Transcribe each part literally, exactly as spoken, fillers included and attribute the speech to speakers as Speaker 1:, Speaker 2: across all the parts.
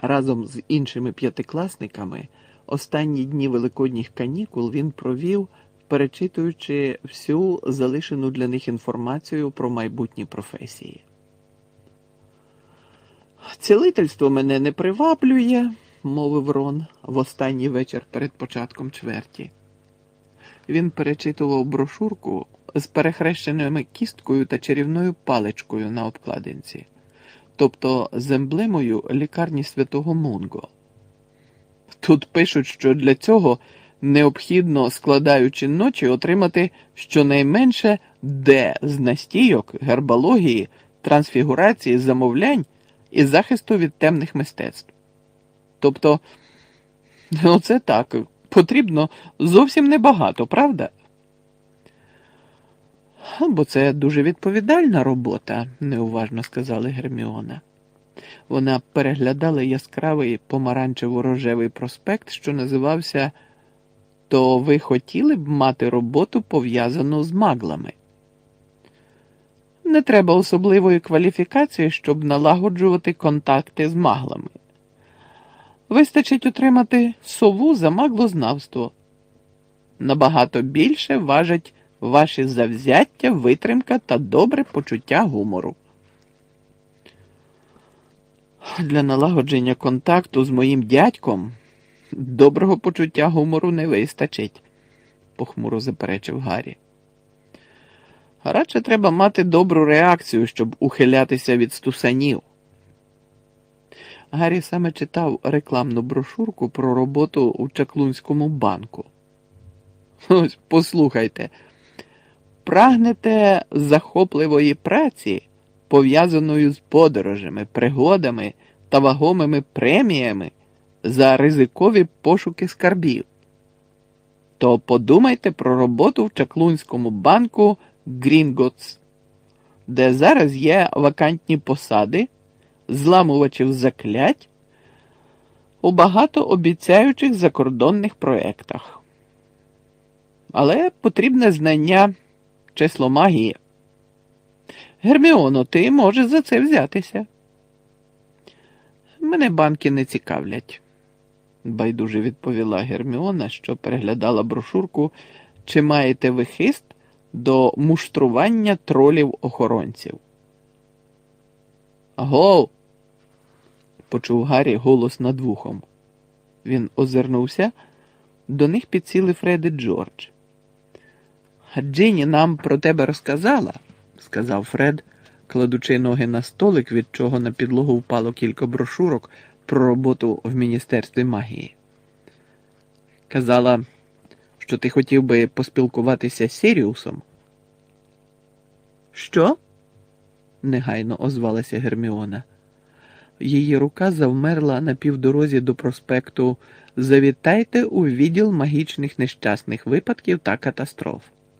Speaker 1: Разом з іншими п'ятикласниками останні дні великодніх канікул він провів, перечитуючи всю залишену для них інформацію про майбутні професії. «Цілительство мене не приваблює», – мовив Рон в останній вечір перед початком чверті. Він перечитував брошурку з перехрещеними кісткою та чарівною паличкою на обкладинці, тобто з емблемою лікарні Святого Мунго. Тут пишуть, що для цього необхідно, складаючи ночі, отримати щонайменше Д з настійок, гербології, трансфігурації, замовлянь і захисту від темних мистецтв. Тобто, ну це так, потрібно зовсім небагато, правда? Бо це дуже відповідальна робота, неуважно сказала Герміона. Вона переглядала яскравий помаранчево-рожевий проспект, що називався «То ви хотіли б мати роботу, пов'язану з маглами?» Не треба особливої кваліфікації, щоб налагоджувати контакти з маглами. Вистачить отримати сову за маглознавство. Набагато більше важать ваші завзяття, витримка та добре почуття гумору. Для налагодження контакту з моїм дядьком доброго почуття гумору не вистачить, похмуро заперечив Гаррі. Радше треба мати добру реакцію, щоб ухилятися від стусанів. Гаррі саме читав рекламну брошурку про роботу у Чаклунському банку. Ось, послухайте. Прагнете захопливої праці, пов'язаної з подорожами, пригодами та вагомими преміями за ризикові пошуки скарбів? То подумайте про роботу в Чаклунському банку Грінготс, де зараз є вакантні посади зламувачів заклять у багатообіцяючих закордонних проєктах. Але потрібне знання числомагії. Герміоно, ти можеш за це взятися. Мене банки не цікавлять, байдуже відповіла Герміона, що переглядала брошурку «Чи маєте ви хист до муштрування тролів-охоронців?» «Агов!» – почув Гаррі голос над вухом. Він озирнувся, до них підсіли Фред і Джордж. «Джинні нам про тебе розказала», – сказав Фред, кладучи ноги на столик, від чого на підлогу впало кілька брошурок про роботу в Міністерстві магії. «Казала, що ти хотів би поспілкуватися з Сіріусом». «Що?» – негайно озвалася Герміона. Її рука завмерла на півдорозі до проспекту «Завітайте у відділ магічних нещасних випадків та катастроф».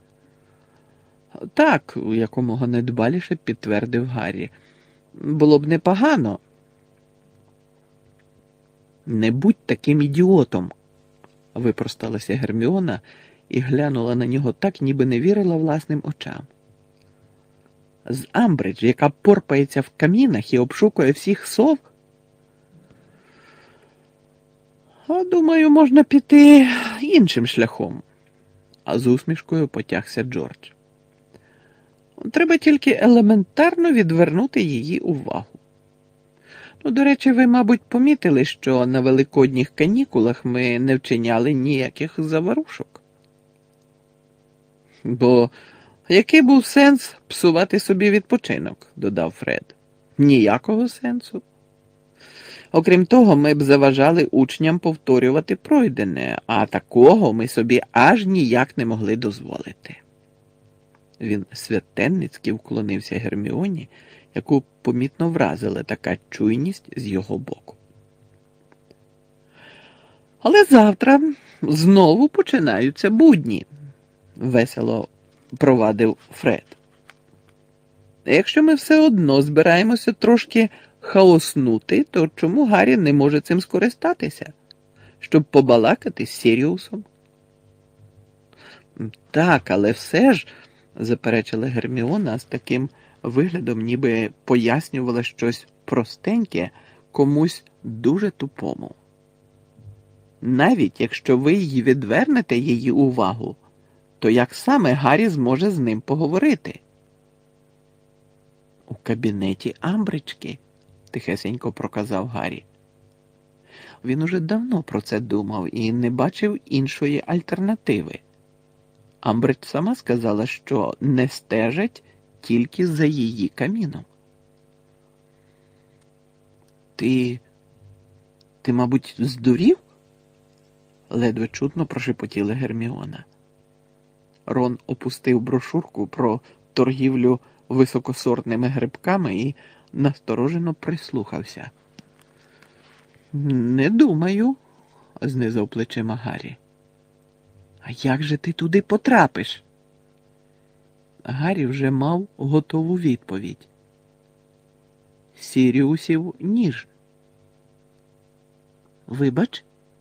Speaker 1: «Так», – якомога недбаліше підтвердив Гаррі. «Було б непогано». «Не будь таким ідіотом», – випросталася Герміона і глянула на нього так, ніби не вірила власним очам. «З Амбридж, яка порпається в камінах і обшукує всіх сов?» «А, думаю, можна піти іншим шляхом», – а з усмішкою потягся Джордж. «Треба тільки елементарно відвернути її увагу. Ну, до речі, ви, мабуть, помітили, що на великодніх канікулах ми не вчиняли ніяких заварушок. Бо який був сенс псувати собі відпочинок?» – додав Фред. «Ніякого сенсу. Окрім того, ми б заважали учням повторювати пройдене, а такого ми собі аж ніяк не могли дозволити». Він священницьки вклонився Герміоні, яку помітно вразила така чуйність з його боку. «Але завтра знову починаються будні», – весело провадив Фред. «Якщо ми все одно збираємося трошки хаоснути, то чому Гаррі не може цим скористатися, щоб побалакати з Сіріусом?» «Так, але все ж», – заперечила Герміона з таким виглядом, ніби пояснювала щось простеньке комусь дуже тупому. Навіть якщо ви її відвернете її увагу, то як саме Гаррі зможе з ним поговорити? У кабінеті Амбрички, тихесенько проказав Гаррі. Він уже давно про це думав і не бачив іншої альтернативи. Амбридж сама сказала, що не стежить тільки за її каміном. Ти... ти, мабуть, здурів? Ледве чутно прошепотіла Герміона. Рон опустив брошурку про торгівлю високосортними грибками і насторожено прислухався. «Не думаю», – знизав плечима Гаррі. «А як же ти туди потрапиш?» Гаррі вже мав готову відповідь. «Сіріусів ніж». «Вибач?»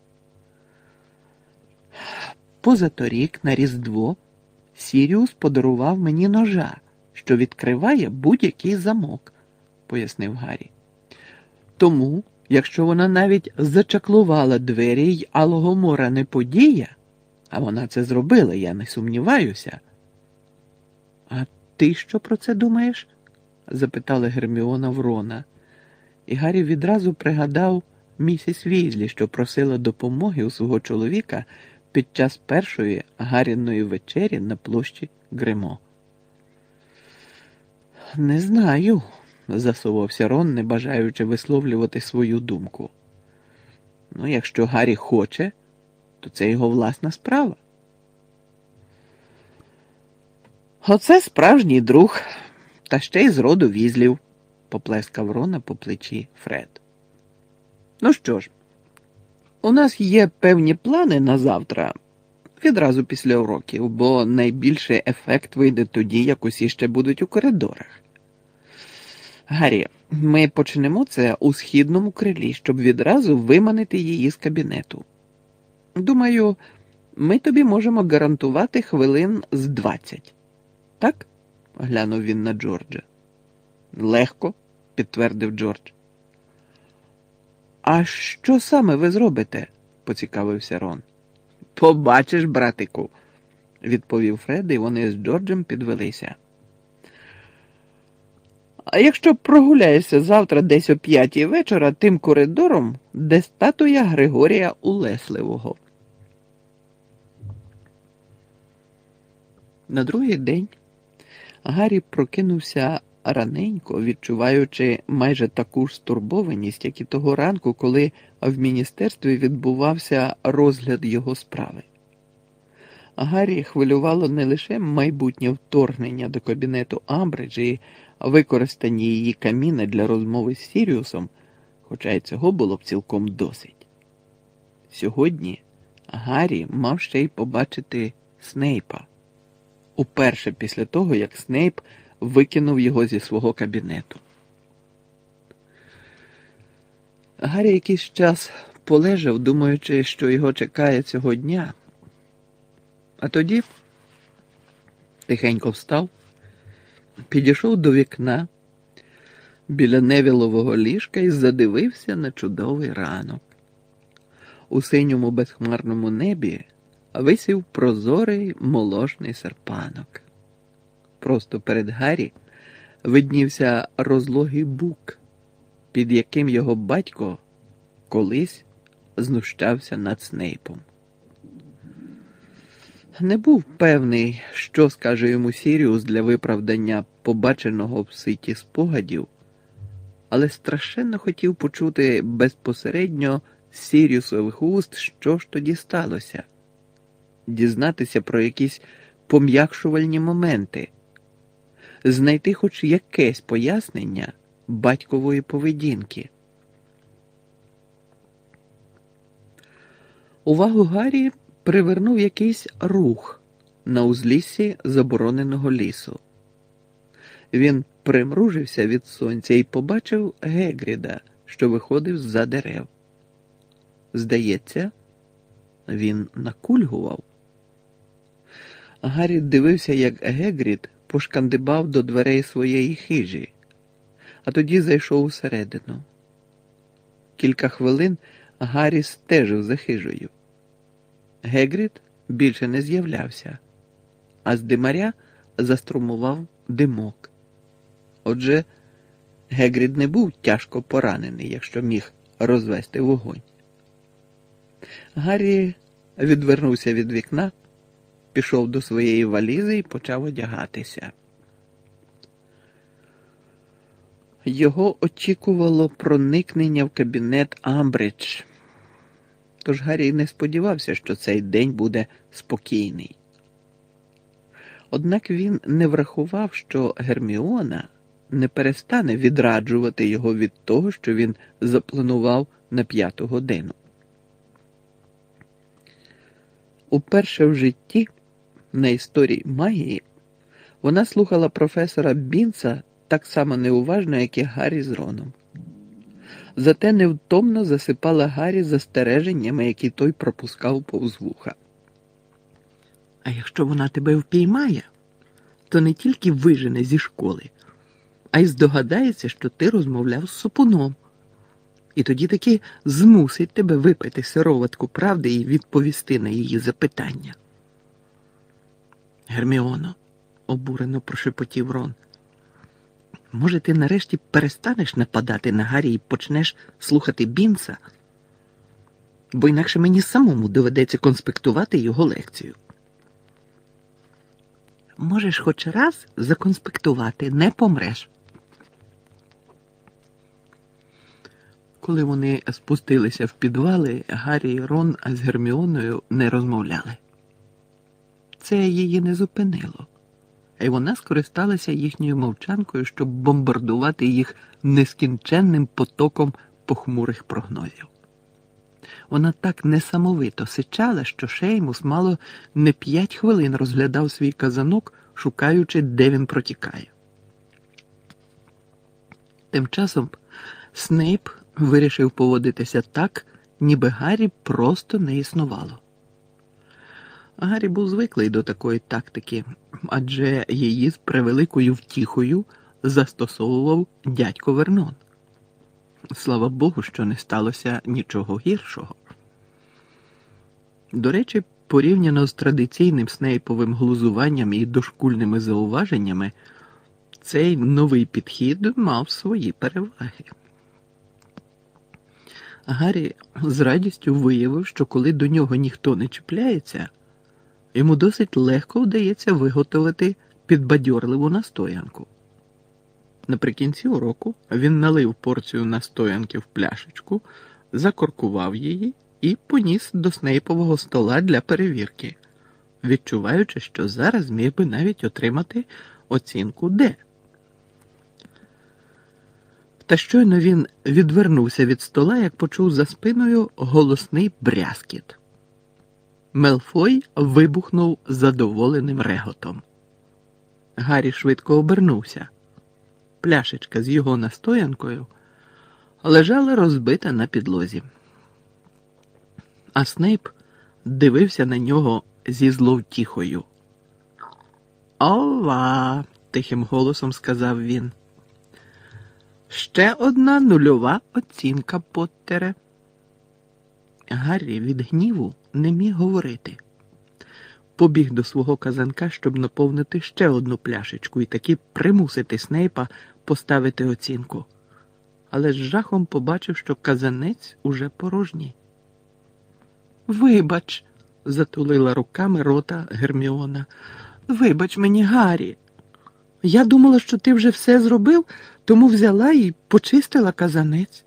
Speaker 1: «Позаторік на Різдво Сіріус подарував мені ножа, що відкриває будь-який замок», – пояснив Гаррі. «Тому, якщо вона навіть зачаклувала двері й Алого Мора не подія, а вона це зробила, я не сумніваюся». «А ти що про це думаєш?» – запитала Герміона в Рона. І Гаррі відразу пригадав місіс Візлі, що просила допомоги у свого чоловіка під час першої Гарріної вечері на площі Гремо. «Не знаю», – засувався Рон, не бажаючи висловлювати свою думку. «Ну, якщо Гаррі хоче, то це його власна справа». «Оце справжній друг, та ще й з роду Візлів», – поплескав Рона по плечі Фред. «Ну що ж, у нас є певні плани на завтра, відразу після уроків, бо найбільший ефект вийде тоді, як усі ще будуть у коридорах. Гаррі, ми почнемо це у східному крилі, щоб відразу виманити її з кабінету. Думаю, ми тобі можемо гарантувати хвилин з двадцять. Так?» – глянув він на Джорджа. «Легко», – підтвердив Джордж. «А що саме ви зробите?» – поцікавився Рон. «Побачиш, братику», – відповів Фред, і вони з Джорджем підвелися. «А якщо прогуляєшся завтра десь о п'ятій вечора тим коридором, де статуя Григорія Улесливого?» На другий день Гаррі прокинувся раненько, відчуваючи майже таку ж стурбованість, як і того ранку, коли в міністерстві відбувався розгляд його справи. Гаррі хвилювало не лише майбутнє вторгнення до кабінету Амбридж і використання її каміна для розмови з Сіріусом, хоча й цього було б цілком досить. Сьогодні Гаррі мав ще й побачити Снейпа. Уперше після того, як Снейп викинув його зі свого кабінету. Гаррі якийсь час полежав, думаючи, що його чекає цього дня. А тоді тихенько встав, підійшов до вікна біля Невілового ліжка і задивився на чудовий ранок. У синьому безхмарному небі висів прозорий молочний серпанок. Просто перед Гаррі виднівся розлогий бук, під яким його батько колись знущався над Снейпом. Не був певний, що скаже йому Сіріус для виправдання побаченого в ситі спогадів, але страшенно хотів почути безпосередньо з Сіріусових уст, що ж тоді сталося. Дізнатися про якісь пом'якшувальні моменти, знайти хоч якесь пояснення батькової поведінки. Увагу Гаррі привернув якийсь рух на узліссі забороненого лісу. Він примружився від сонця і побачив Гегріда, що виходив з-за дерев. Здається, він накульгував. Гаррі дивився, як Гегрід пошкандибав до дверей своєї хижі, а тоді зайшов усередину. Кілька хвилин Гаррі стежив за хижею. Гегрід більше не з'являвся, а з димаря заструмував димок. Отже, Гегрід не був тяжко поранений, якщо міг розвести вогонь. Гаррі відвернувся від вікна, пішов до своєї валізи і почав одягатися. Його очікувало проникнення в кабінет Амбридж, тож Гаррі не сподівався, що цей день буде спокійний. Однак він не врахував, що Герміона не перестане відраджувати його від того, що він запланував на п'яту годину. Уперше в житті, на історії магії, вона слухала професора Бінса так само неуважно, як і Гаррі з Роном. Зате невтомно засипала Гаррі застереженнями, які той пропускав повз вуха. А якщо вона тебе впіймає, то не тільки вижене зі школи, а й здогадається, що ти розмовляв з супуном. І тоді таки змусить тебе випити сироватку правди і відповісти на її запитання. Герміоно, обурено прошепотів Рон, може, ти нарешті перестанеш нападати на Гаррі і почнеш слухати Бінса? Бо інакше мені самому доведеться конспектувати його лекцію. Можеш хоч раз законспектувати, не помреш. Коли вони спустилися в підвали, Гаррі і Рон з Герміоною не розмовляли. Це її не зупинило, і вона скористалася їхньою мовчанкою, щоб бомбардувати їх нескінченним потоком похмурих прогнозів. Вона так несамовито сичала, що Шеймус мало не п'ять хвилин розглядав свій казанок, шукаючи, де він протікає. Тим часом Снейп вирішив поводитися так, ніби Гаррі просто не існувало. Гаррі був звиклий до такої тактики, адже її з превеликою втіхою застосовував дядько Вернон. Слава Богу, що не сталося нічого гіршого. До речі, порівняно з традиційним снейповим глузуванням і дошкульними зауваженнями, цей новий підхід мав свої переваги. Гаррі з радістю виявив, що коли до нього ніхто не чіпляється, йому досить легко вдається виготовити підбадьорливу настоянку. Наприкінці уроку він налив порцію настоянки в пляшечку, закоркував її і поніс до Снейпового стола для перевірки, відчуваючи, що зараз міг би навіть отримати оцінку «Д». Та щойно він відвернувся від стола, як почув за спиною голосний брязкіт. Мелфой вибухнув задоволеним реготом. Гаррі швидко обернувся. Пляшечка з його настоянкою лежала розбита на підлозі. А Снейп дивився на нього зі зловтіхою. «Ова!» – тихим голосом сказав він. «Ще одна нульова оцінка, Поттере». Гаррі від гніву не міг говорити. Побіг до свого казанка, щоб наповнити ще одну пляшечку і таки примусити Снейпа поставити оцінку. Але з жахом побачив, що казанець уже порожній. «Вибач», – затулила руками рота Герміона. «Вибач мені, Гаррі. Я думала, що ти вже все зробив, тому взяла і почистила казанець».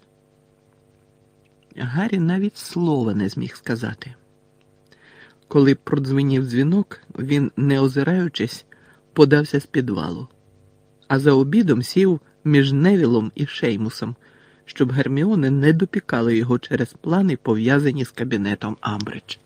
Speaker 1: Гаррі навіть слова не зміг сказати. Коли продзвенів дзвінок, він, не озираючись, подався з підвалу, а за обідом сів між Невілом і Шеймусом, щоб Герміони не допікали його через плани, пов'язані з кабінетом Амбридж.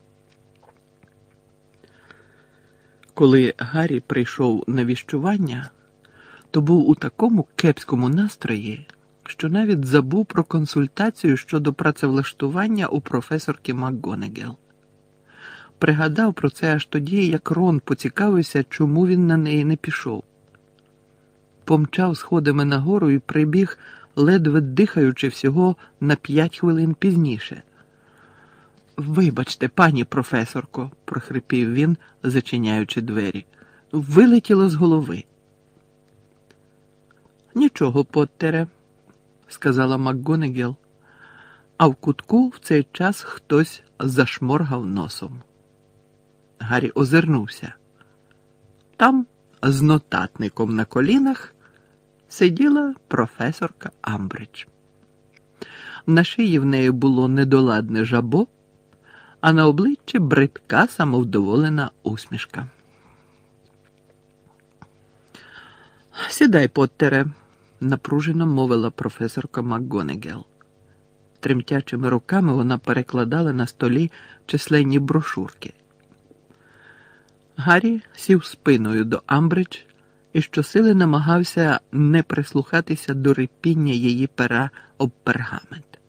Speaker 1: Коли Гаррі прийшов на віщування, то був у такому кепському настрої, що навіть забув про консультацію щодо працевлаштування у професорки МакГонагал. Пригадав про це аж тоді, як Рон поцікавився, чому він на неї не пішов. Помчав сходами нагору і прибіг ледве дихаючи всього на п'ять хвилин пізніше. «Вибачте, пані професорко», – прохрипів він, зачиняючи двері. «Вилетіло з голови». «Нічого, Поттере», – сказала МакГонагал, а в кутку в цей час хтось зашморгав носом. Гаррі озирнувся. Там, з нотатником на колінах, сиділа професорка Амбридж. На шиї в неї було недоладне жабо, а на обличчі бридка самовдоволена усмішка. «Сідай, Поттере», – напружено мовила професорка МакГонагал. Тремтячими руками вона перекладала на столі численні брошурки. Гаррі сів спиною до Амбридж і щосили намагався не прислухатися до рипіння її пера об пергамент.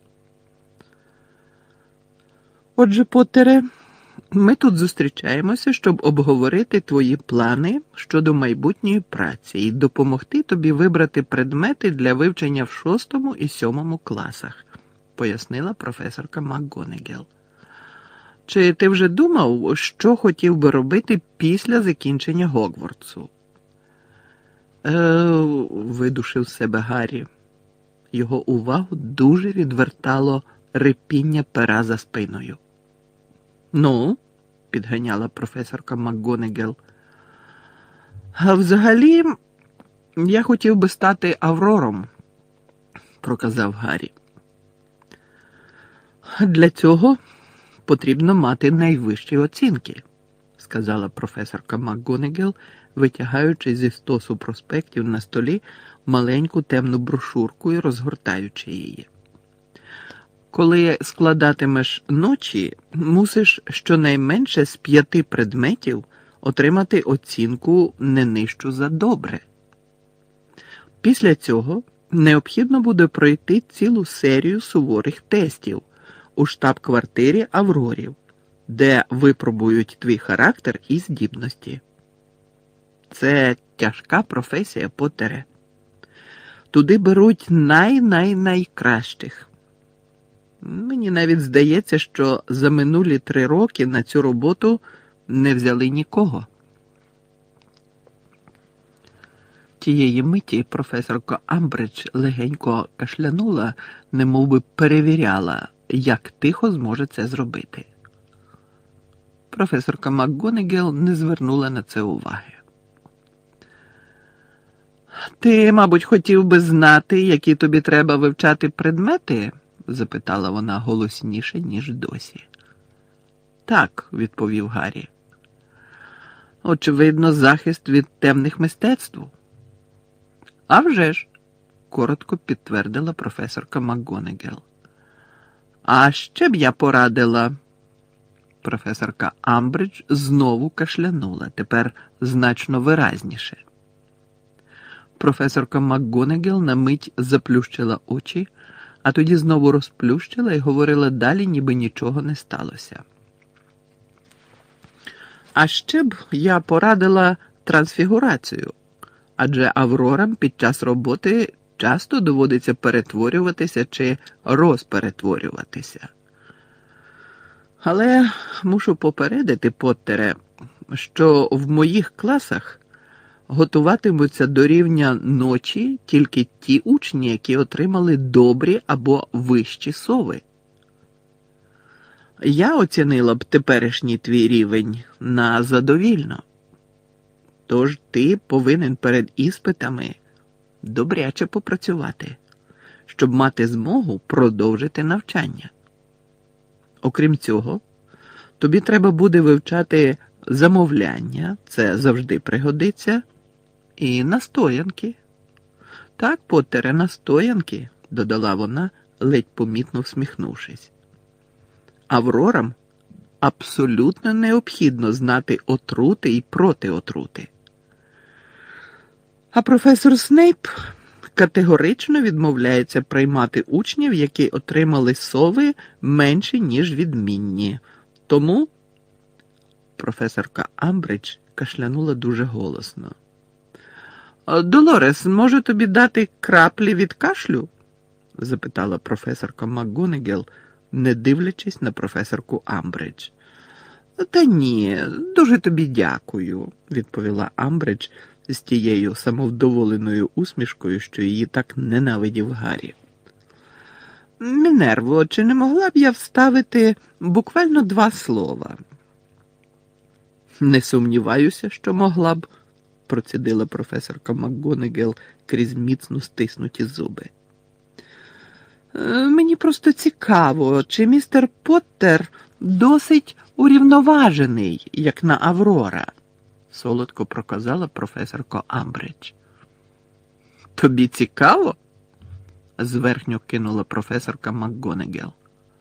Speaker 1: «Отже, Поттере, ми тут зустрічаємося, щоб обговорити твої плани щодо майбутньої праці і допомогти тобі вибрати предмети для вивчення в шостому і сьомому класах», – пояснила професорка МакГонагал. «Чи ти вже думав, що хотів би робити після закінчення Гогвартсу?» «Е, – видушив з себе Гаррі. Його увагу дуже відвертало рипіння пера за спиною. «Ну?» – підганяла професорка МакГонагал. «А взагалі, я хотів би стати Аврором», – проказав Гаррі. «Для цього потрібно мати найвищі оцінки», – сказала професорка МакГонагал, витягаючи зі стосу проспектів на столі маленьку темну брошурку і розгортаючи її. «Коли складатимеш ночі, мусиш щонайменше з п'яти предметів отримати оцінку не нижчу за добре. Після цього необхідно буде пройти цілу серію суворих тестів у штаб-квартирі Аврорів, де випробують твій характер і здібності. Це тяжка професія, Поттере. Туди беруть най-най-найкращих. Мені навіть здається, що за минулі три роки на цю роботу не взяли нікого». Тієї миті професорка Амбридж легенько кашлянула, немовби перевіряла, як тихо зможе це зробити. Професорка МакГонагал не звернула на це уваги. «Ти, мабуть, хотів би знати, які тобі треба вивчати предмети?» – запитала вона голосніше, ніж досі. «Так», – відповів Гаррі. «Очевидно, захист від темних мистецтв». «А вже ж», – коротко підтвердила професорка МакГонагал. «А ще б я порадила...» Професорка Амбридж знову кашлянула, тепер значно виразніше. Професорка МакГонагал на мить заплющила очі, а тоді знову розплющила і говорила далі, ніби нічого не сталося. «А ще б я порадила трансфігурацію, адже аврорам під час роботи часто доводиться перетворюватися чи розперетворюватися. Але мушу попередити, Поттере, що в моїх класах готуватимуться до рівня ночі тільки ті учні, які отримали добрі або вищі сови. Я оцінила б теперішній твій рівень на задовільно. Тож ти повинен перед іспитами добряче попрацювати, щоб мати змогу продовжити навчання. Окрім цього, тобі треба буде вивчати замовляння, це завжди пригодиться, і настоянки. Так, Поттере, настоянки, додала вона, ледь помітно всміхнувшись. Аврорам абсолютно необхідно знати отрути і протиотрути. А професор Снейп категорично відмовляється приймати учнів, які отримали сови менші, ніж відмінні. Тому професорка Амбридж кашлянула дуже голосно. «Долорес, можу тобі дати краплі від кашлю?» запитала професорка МакГонагал, не дивлячись на професорку Амбридж. Та ні, дуже тобі дякую, відповіла Амбридж з тією самовдоволеною усмішкою, що її так ненавидів Гаррі. Мінерво, чи не могла б я вставити буквально два слова? Не сумніваюся, що могла б, процідила професорка МакГонагал крізь міцно стиснуті зуби. Мені просто цікаво, чи містер Поттер досить урівноважений, як на Аврора, солодко проказала професорка Амбридж. Тобі цікаво? Зверхньо кинула професорка МакГонагал.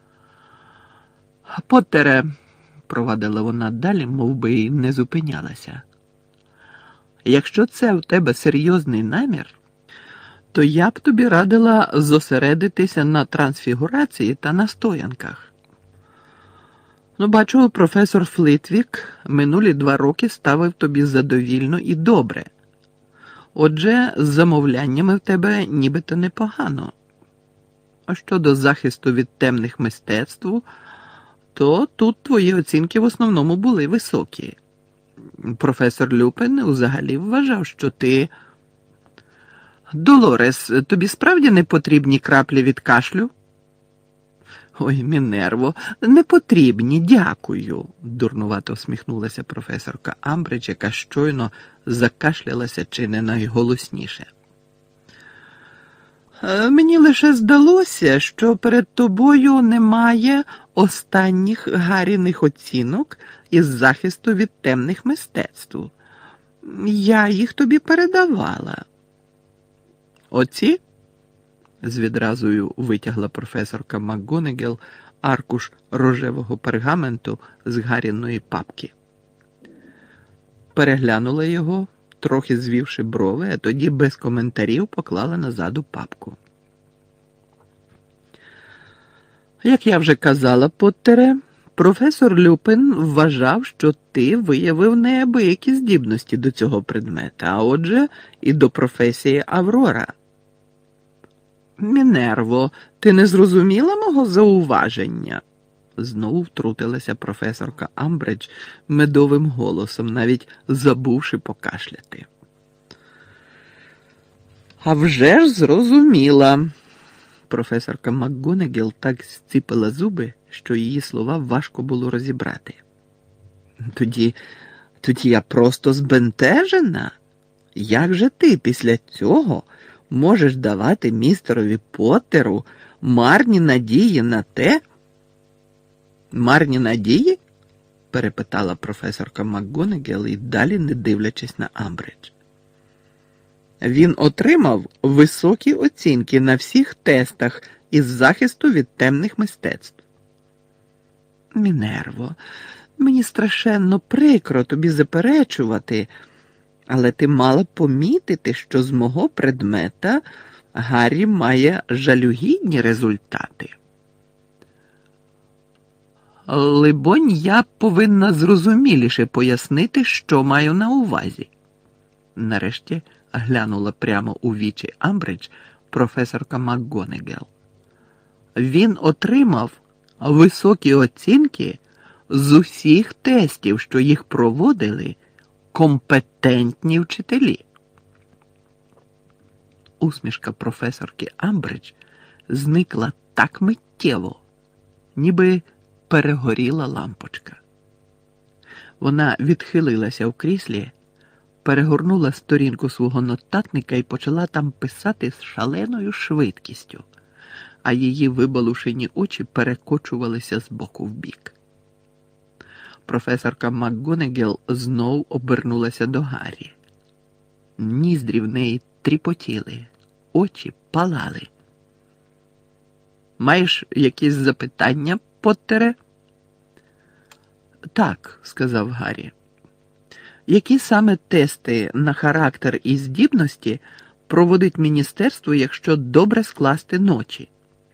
Speaker 1: Поттере, провадила вона далі, мов би й не зупинялася. Якщо це у тебе серйозний намір, то я б тобі радила зосередитися на трансфігурації та настоянках. Ну, бачу, професор Флитвік минулі два роки ставив тобі задовільно і добре. Отже, з замовляннями в тебе нібито непогано. А щодо захисту від темних мистецтв, то тут твої оцінки в основному були високі. Професор Люпен взагалі вважав, що ти... Долорес, тобі справді не потрібні краплі від кашлю? Ой, Мінерво, не потрібні, дякую, дурнувато всміхнулася професорка Амбридж, яка щойно закашлялася чи не найголосніше. Мені лише здалося, що перед тобою немає останніх Гарріних оцінок із захисту від темних мистецтв. Я їх тобі передавала. Оці? З відразою витягла професорка МакГонагал аркуш рожевого пергаменту з Гарріної папки. Переглянула його, трохи звівши брови, а тоді без коментарів поклала назад у папку. Як я вже казала, Поттере, професор Люпен вважав, що ти виявив неабиякі здібності до цього предмета, а отже і до професії Аврора. Мінерво, ти не зрозуміла мого зауваження? Знову втрутилася професорка Амбридж медовим голосом, навіть забувши покашляти. А вже ж зрозуміла. Професорка МакГонагал так зціпила зуби, що її слова важко було розібрати. Тоді, тоді я просто збентежена. Як же ти після цього можеш давати містерові Поттеру марні надії на те? Марні надії? Перепитала професорка МакГонагал і далі не дивлячись на Амбридж. Він отримав високі оцінки на всіх тестах із захисту від темних мистецтв. Мінерво, мені страшенно прикро тобі заперечувати, але ти мала помітити, що з мого предмета Гаррі має жалюгідні результати. Либонь, я повинна зрозуміліше пояснити, що маю на увазі. Нарешті глянула прямо у вічі Амбридж професорка МакГонагал. Він отримав високі оцінки з усіх тестів, що їх проводили компетентні вчителі. Усмішка професорки Амбридж зникла так миттєво, ніби перегоріла лампочка. Вона відхилилася в кріслі, перегорнула сторінку свого нотатника і почала там писати з шаленою швидкістю, а її вибалушені очі перекочувалися з боку в бік. Професорка МакГонагал знов обернулася до Гаррі. Ніздрі в неї тріпотіли, очі палали. «Маєш якісь запитання, Поттере?» «Так», – сказав Гаррі. «Які саме тести на характер і здібності проводить міністерство, якщо добре скласти ночі?»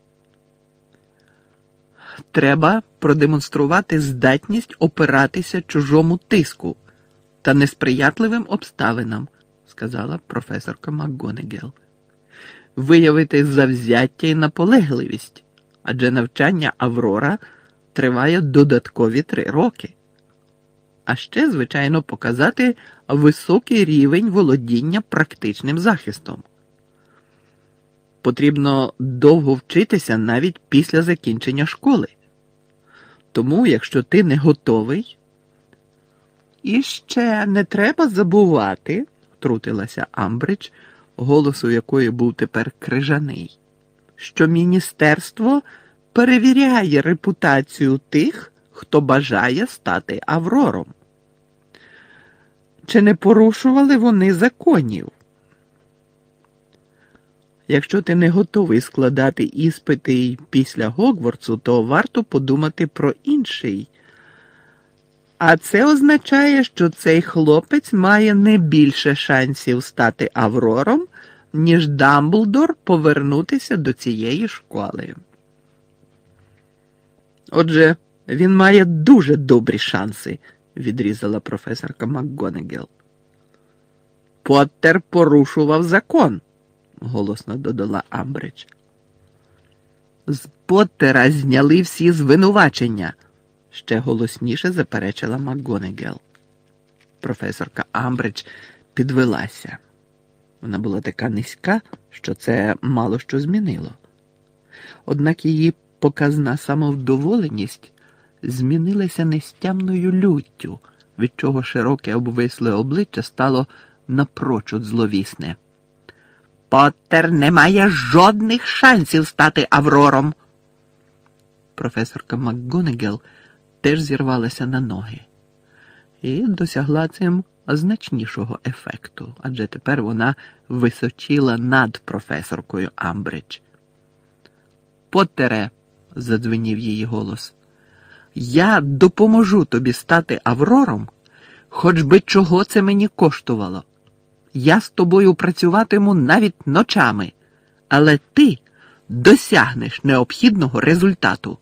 Speaker 1: «Треба продемонструвати здатність опиратися чужому тиску та несприятливим обставинам», – сказала професорка МакГонагал. виявити завзяття і наполегливість, адже навчання Аврора триває додаткові три роки. А ще, звичайно, показати високий рівень володіння практичним захистом. Потрібно довго вчитися навіть після закінчення школи. Тому, якщо ти не готовий... І ще не треба забувати, втрутилася Амбридж, голосу якої був тепер крижаний, що міністерство перевіряє репутацію тих, хто бажає стати Аврором. Чи не порушували вони законів? Якщо ти не готовий складати іспити після Гогвартсу, то варто подумати про інший. А це означає, що цей хлопець має не більше шансів стати Аврором, ніж Дамблдор повернутися до цієї школи. Отже, він має дуже добрі шанси, відрізала професорка МакГонагал. Поттер порушував закон, голосно додала Амбридж. З Поттера зняли всі звинувачення, ще голосніше заперечила МакГонагал. Професорка Амбридж підвелася. Вона була така низька, що це мало що змінило. Однак її показна самовдоволеність змінилася нестямною люттю, від чого широке обвисле обличчя стало напрочуд зловісне. Поттер не має жодних шансів стати Аврором. Професорка МакГонагал теж зірвалася на ноги і досягла цим значнішого ефекту, адже тепер вона височила над професоркою Амбридж. Поттере, задзвенів її голос, я допоможу тобі стати Аврором, хоч би чого це мені коштувало. Я з тобою працюватиму навіть ночами, але ти досягнеш необхідного результату.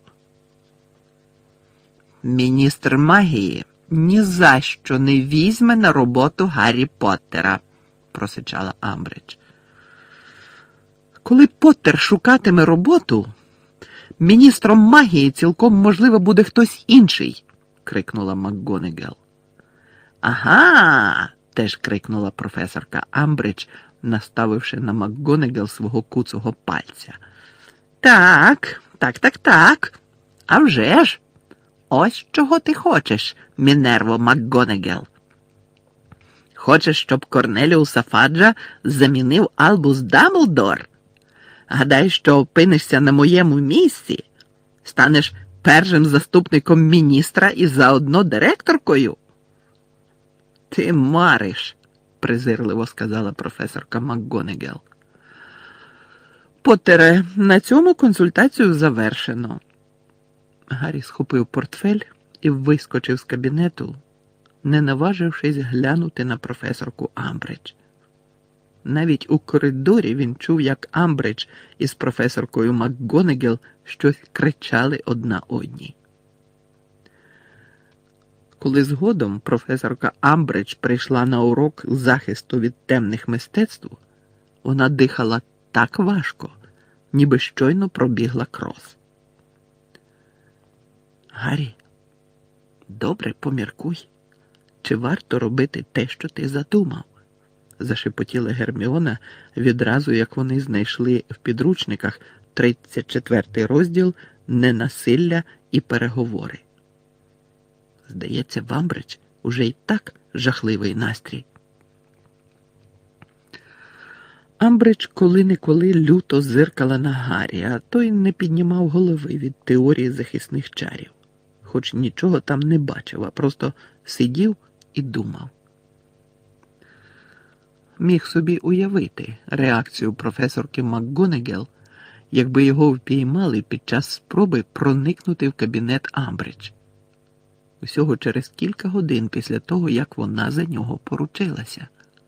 Speaker 1: Міністр магії ні за що не візьме на роботу Гаррі Поттера, просичала Амбридж. Коли Поттер шукатиме роботу, міністром магії цілком можливо буде хтось інший, крикнула МакГонагал. Ага, теж крикнула професорка Амбридж, наставивши на МакГонагал свого куцого пальця. Так, так, так, так. А вже ж. Ось чого ти хочеш, Мінерво МакГонагал. Хочеш, щоб Корнеліуса Фаджа замінив Альбус Дамблдор? Гадаєш, що опинишся на моєму місці? Станеш першим заступником міністра і заодно директоркою? Ти мариш, презирливо сказала професорка МакГонагал. Поттере, на цьому консультацію завершено. Гаррі схопив портфель і вискочив з кабінету, не наважившись глянути на професорку Амбридж. Навіть у коридорі він чув, як Амбридж із професоркою МакГонагал щось кричали одна одній. Коли згодом професорка Амбридж прийшла на урок захисту від темних мистецтв, вона дихала так важко, ніби щойно пробігла крос. Гаррі, добре поміркуй, чи варто робити те, що ти задумав? Зашепотіла Герміона відразу, як вони знайшли в підручниках тридцять четвертий розділ «Ненасилля і переговори». Здається, в Амбридж уже й так жахливий настрій. Амбридж коли-неколи люто зиркала на Гаррі, а той не піднімав голови від теорії захисних чарів, хоч нічого там не бачив, а просто сидів і думав. Міг собі уявити реакцію професорки МакГонагал, якби його впіймали під час спроби проникнути в кабінет Амбридж. Усього через кілька годин після того, як вона за нього поручилася.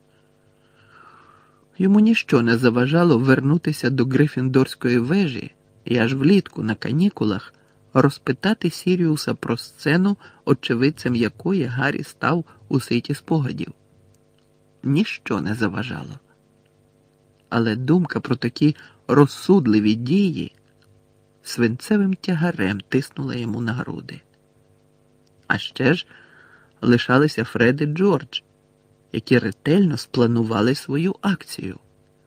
Speaker 1: Йому ніщо не заважало вернутися до Гриффіндорської вежі і аж влітку на канікулах розпитати Сіріуса про сцену, очевидцем якої Гаррі став у ситі спогадів. Ніщо не заважало. Але думка про такі розсудливі дії свинцевим тягарем тиснула йому на груди. А ще ж лишалися Фред і Джордж, які ретельно спланували свою акцію.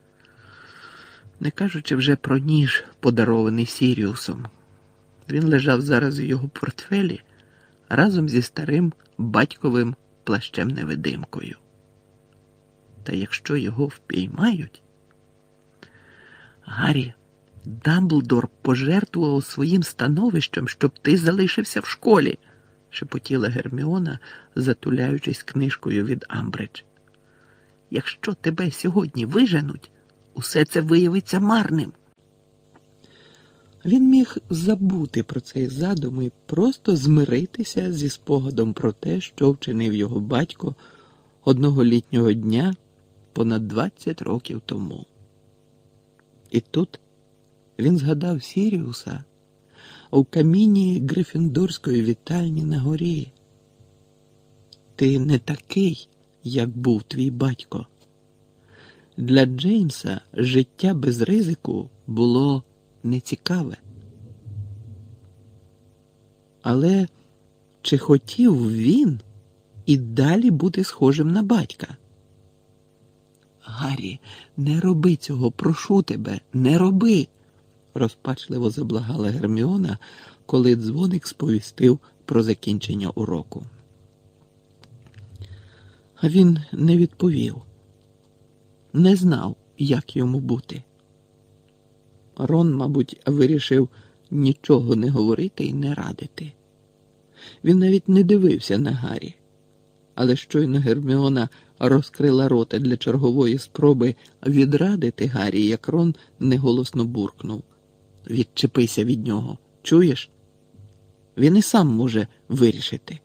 Speaker 1: Не кажучи вже про ніж, подарований Сіріусом. Він лежав зараз у його портфелі разом зі старим батьковим плащем-невидимкою. Та якщо його впіймають... Гаррі, Дамблдор пожертвував своїм становищем, щоб ти залишився в школі, шепотіла Герміона, затуляючись книжкою від Амбридж. Якщо тебе сьогодні виженуть, усе це виявиться марним. Він міг забути про цей задум і просто змиритися зі спогадом про те, що вчинив його батько одного літнього дня понад двадцять років тому. І тут він згадав Сіріуса у каміні Грифіндорської вітальні на горі. Ти не такий, як був твій батько. Для Джеймса життя без ризику було нецікаве. Але чи хотів він і далі бути схожим на батька? Гаррі, не роби цього, прошу тебе, не роби, розпачливо заблагала Герміона, коли дзвоник сповістив про закінчення уроку. А він не відповів. Не знав, як йому бути. Рон, мабуть, вирішив нічого не говорити і не радити. Він навіть не дивився на Гаррі. Але щойно Герміона розкрила рота для чергової спроби відрадити Гаррі, як Рон неголосно буркнув. Відчепися від нього, чуєш? Він і сам може вирішити.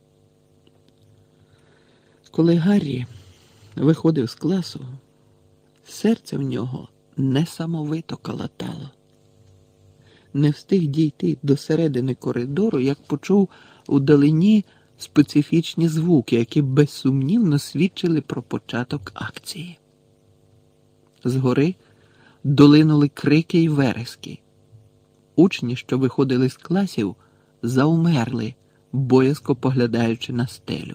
Speaker 1: Коли Гаррі виходив з класу, серце в нього несамовито калатало. Не встиг дійти до середини коридору, як почув удалині специфічні звуки, які безсумнівно свідчили про початок акції. Згори долинули крики й верески. Учні, що виходили з класів, заумерли, боязко поглядаючи на стелю.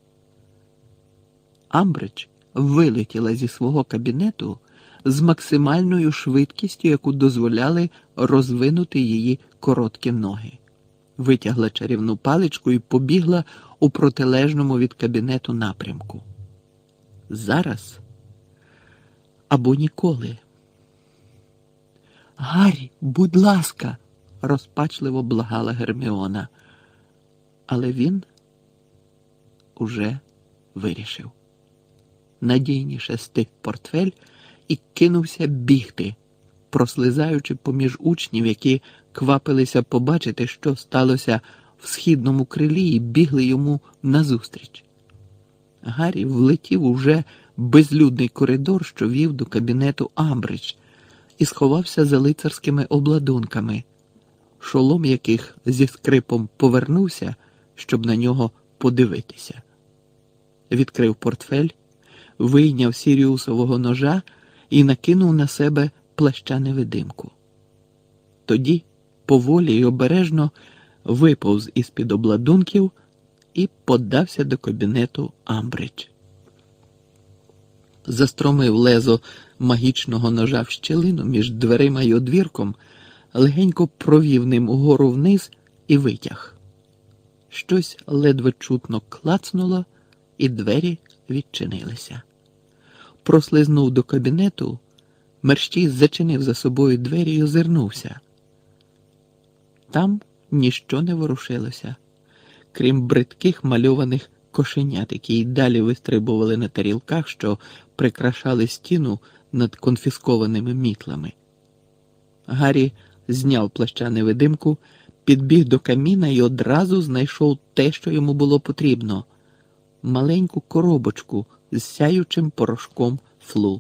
Speaker 1: Амбридж вилетіла зі свого кабінету з максимальною швидкістю, яку дозволяли розвинути її короткі ноги. Витягла чарівну паличку і побігла у протилежному від кабінету напрямку. Зараз або ніколи. «Гаррі, будь ласка!» – розпачливо благала Герміона. Але він уже вирішив. Надійніше стиг портфель і кинувся бігти, прослизаючи поміж учнів, які квапилися побачити, що сталося в східному крилі, і бігли йому назустріч. Гаррі влетів уже безлюдний коридор, що вів до кабінету Амбридж, і сховався за лицарськими обладунками, шолом яких зі скрипом повернувся, щоб на нього подивитися. Відкрив портфель, вийняв сіріусового ножа і накинув на себе плаща-невидимку. Тоді поволі й обережно виповз із-під обладунків і подався до кабінету Амбридж. Застромив лезо магічного ножа в щілину між дверима й одвірком, легенько провів ним угору вниз і витяг. Щось ледве чутно клацнуло, і двері відчинилися. Прослизнув до кабінету, мерщій зачинив за собою двері і озирнувся. Там ніщо не ворушилося, крім бридких мальованих кошенят, які й далі вистрибували на тарілках, що прикрашали стіну над конфіскованими мітлами. Гаррі зняв плаща-невидимку, підбіг до каміна і одразу знайшов те, що йому було потрібно – маленьку коробочку з сяючим порошком флу.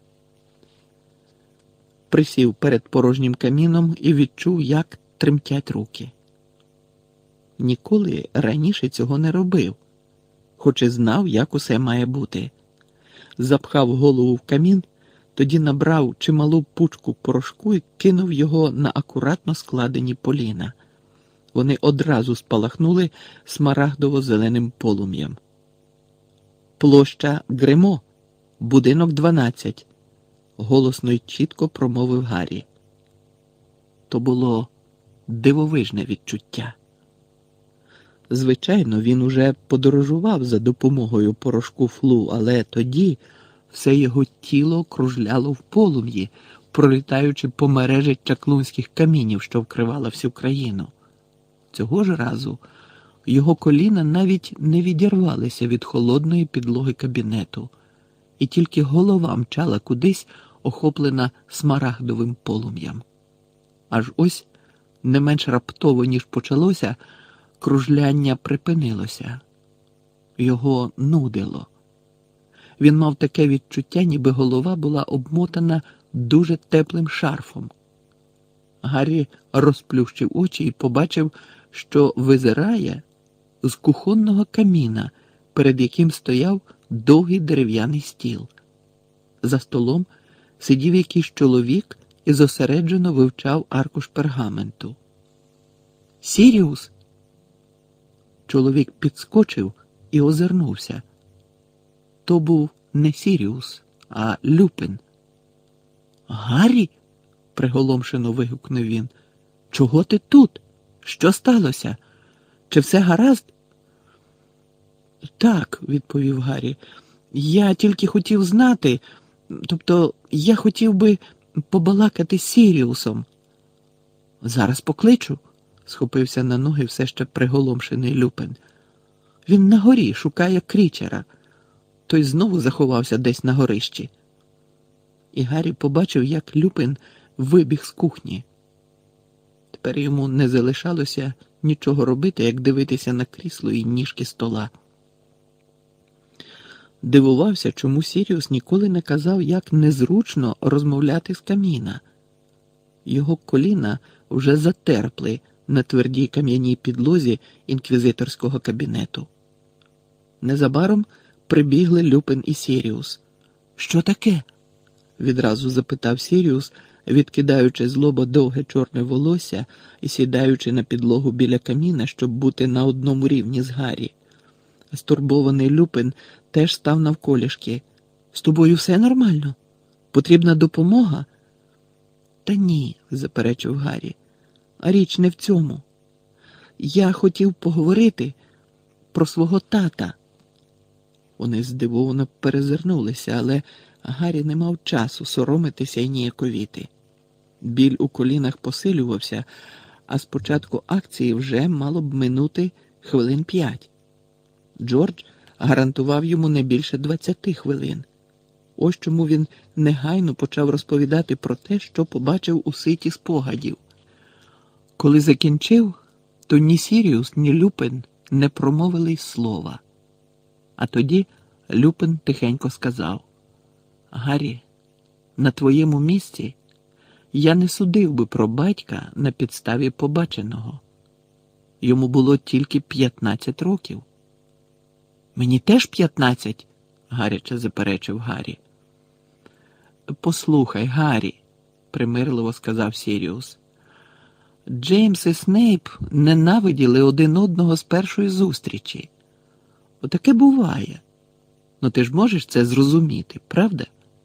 Speaker 1: Присів перед порожнім каміном і відчув, як тремтять руки. Ніколи раніше цього не робив, хоч і знав, як усе має бути. Запхав голову в камін, Тоді набрав чималу пучку порошку і кинув його на акуратно складені поліна. Вони одразу спалахнули смарагдово-зеленим полум'ям. «Площа Гремо, будинок дванадцять», – голосно й чітко промовив Гаррі. То було дивовижне відчуття. Звичайно, він уже подорожував за допомогою порошку флу, але тоді все його тіло кружляло в полум'ї, пролітаючи по мережі чаклунських камінів, що вкривала всю країну. Цього ж разу його коліна навіть не відірвалися від холодної підлоги кабінету, і тільки голова мчала кудись, охоплена смарагдовим полум'ям. Аж ось, не менш раптово, ніж почалося, кружляння припинилося. Його нудило. Він мав таке відчуття, ніби голова була обмотана дуже теплим шарфом. Гаррі розплющив очі і побачив, що визирає з кухонного каміна, перед яким стояв довгий дерев'яний стіл. За столом сидів якийсь чоловік і зосереджено вивчав аркуш пергаменту. «Сіріус!» Чоловік підскочив і озирнувся. То був не Сіріус, а Люпин. «Гаррі!» – приголомшено вигукнув він. «Чого ти тут? Що сталося? Чи все гаразд?» «Так», – відповів Гаррі. «Я тільки хотів знати, тобто я хотів би побалакати з Сіріусом». «Зараз покличу», – схопився на ноги все ще приголомшений Люпин. «Він на горі шукає Крічера. Той знову заховався десь на горищі». І Гаррі побачив, як Люпин вибіг з кухні. Тепер йому не залишалося нічого робити, як дивитися на крісло і ніжки стола. Дивувався, чому Сіріус ніколи не казав, як незручно розмовляти з каміна. Його коліна вже затерпли на твердій кам'яній підлозі інквізиторського кабінету. Незабаром прибігли Люпин і Сіріус. «Що таке?» – відразу запитав Сіріус, відкидаючи з лоба довге чорне волосся і сідаючи на підлогу біля каміна, щоб бути на одному рівні з Гаррі. Стурбований Люпин теж став навколішки. «З тобою все нормально? Потрібна допомога?» «Та ні», – заперечив Гаррі. «А річ не в цьому. Я хотів поговорити про свого тата». Вони здивовано перезирнулися, але Гаррі не мав часу соромитися і ніяковіти. Біль у колінах посилювався, а з початку акції вже мало б минути хвилин п'ять. Джордж гарантував йому не більше двадцяти хвилин. Ось чому він негайно почав розповідати про те, що побачив у ситі спогадів. Коли закінчив, то ні Сіріус, ні Люпин не промовили й слова. А тоді Люпин тихенько сказав: «Гаррі, на твоєму місці я не судив би про батька на підставі побаченого. Йому було тільки п'ятнадцять років». «Мені теж п'ятнадцять», – гаряче заперечив Гаррі. «Послухай, Гаррі», – примирливо сказав Сіріус. «Джеймс і Снейп ненавиділи один одного з першої зустрічі. Отаке буває. Ну ти ж можеш це зрозуміти, правда?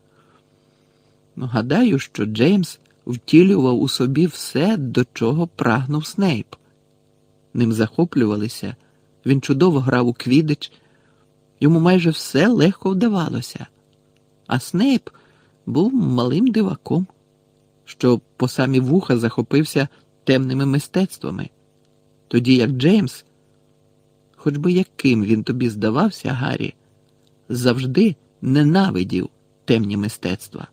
Speaker 1: Ну, гадаю, що Джеймс втілював у собі все, до чого прагнув Снейп. Ним захоплювалися, він чудово грав у квіддич, йому майже все легко вдавалося. А Снейп був малим диваком, що по самі вуха захопився темними мистецтвами. Тоді як Джеймс, хоч би яким він тобі здавався, Гаррі, завжди ненавидів темні мистецтва».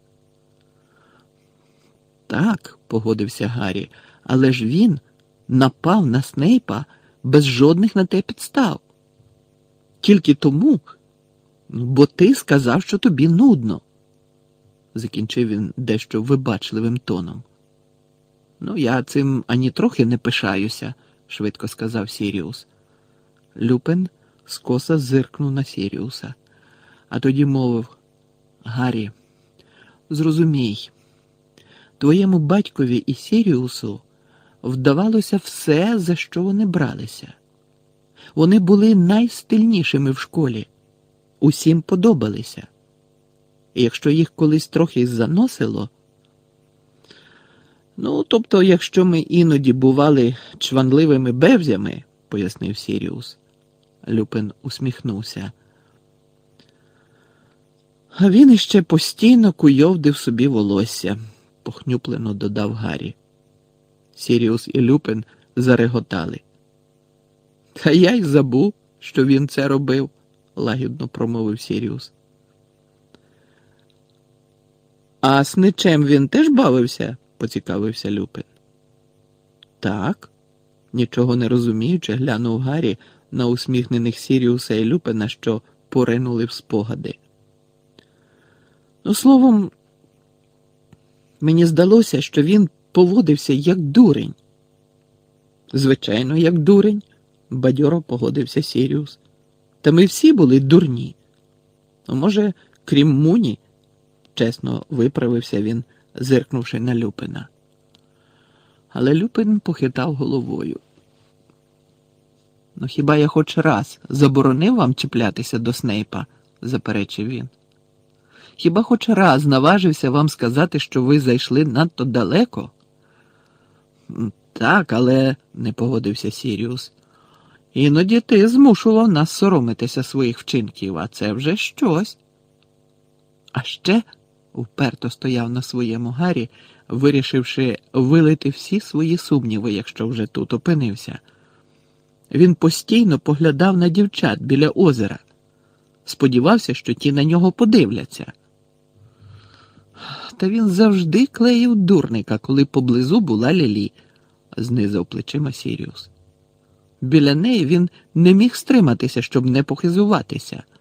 Speaker 1: «Так», – погодився Гаррі, – «але ж він напав на Снейпа без жодних на те підстав. Тільки тому, бо ти сказав, що тобі нудно», – закінчив він дещо вибачливим тоном. «Ну, я цим ані трохи не пишаюся», – швидко сказав Сіріус. Люпин скоса зиркнув на Сіріуса, а тоді мовив: «Гаррі, Зрозумій, твоєму батькові і Сіріусу вдавалося все, за що вони бралися. Вони були найстильнішими в школі, усім подобалися. І якщо їх колись трохи заносило, ну, тобто, якщо ми іноді бували чванливими бевзями, пояснив Сіріус. Люпин усміхнувся. А він іще постійно куйовдив собі волосся, похнюплено додав Гаррі. Сіріус і Люпин зареготали. Та я й забув, що він це робив, лагідно промовив Сіріус. А з ничем він теж бавився? Поцікавився Люпин. Так, нічого не розуміючи, глянув Гаррі на усміхнених Сіріуса і Люпина, що поринули в спогади. Ну, словом, мені здалося, що він поводився як дурень. Звичайно, як дурень, бадьоро погодився Сіріус. Та ми всі були дурні. А може, крім Муні, чесно виправився він, зиркнувши на Люпина. Але Люпин похитав головою. Ну, хіба я хоч раз заборонив вам чіплятися до Снейпа? Заперечив він. Хіба хоч раз наважився вам сказати, що ви зайшли надто далеко? Так, але, не погодився Сіріус, іноді ти змушував нас соромитися своїх вчинків, а це вже щось. А ще, вперто стояв на своєму Гаррі, вирішивши вилити всі свої сумніви, якщо вже тут опинився. Він постійно поглядав на дівчат біля озера. Сподівався, що ті на нього подивляться. Та він завжди клеїв дурника, коли поблизу була Лілі, знизав плечима Сіріус. Біля неї він не міг стриматися, щоб не похизуватися.